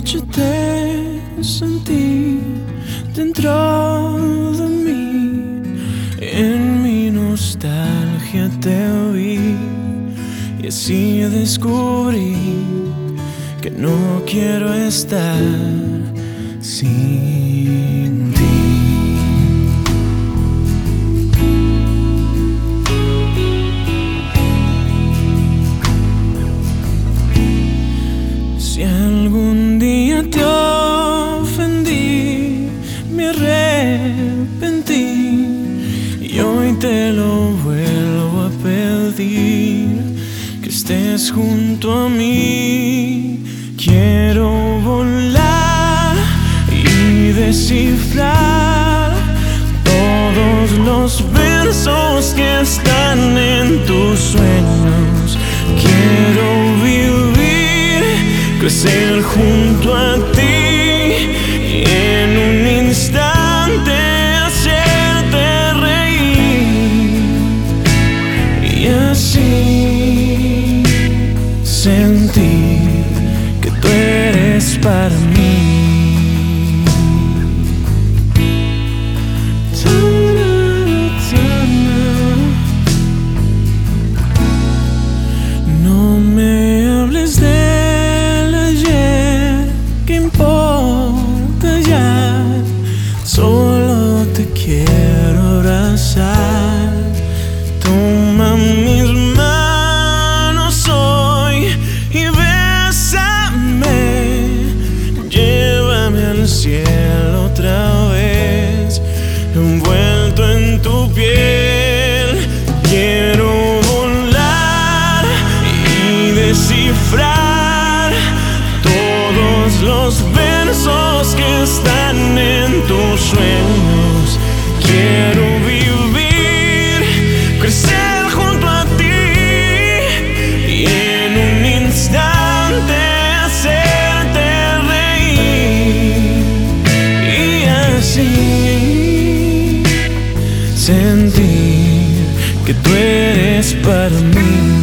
noche te sentí dentro de mí, en mi nostalgia te vi y así descubrí que no quiero estar sin ti. Si algún día te ofendí, me arrepentí y hoy te lo vuelvo a pedir, que estés junto a mí. Quiero volar y descifrar todos los versos que están en tus sueños. Quiero vivir, crecer junto a ti y en un instante hacerte reír y así sentir que tú eres para mí. No me hables del ayer, ¿qué importa ya? Solo te quiero abrazar. Toma mis manos hoy y bésame, llévame al cielo otra vez, envuelto en tu piel. Quiero volar y descifrar todos los versos que están en tus sueños. Quiero vivir, crecer junto a ti y en un instante hacerte reír y así sentir que tú eres para mí.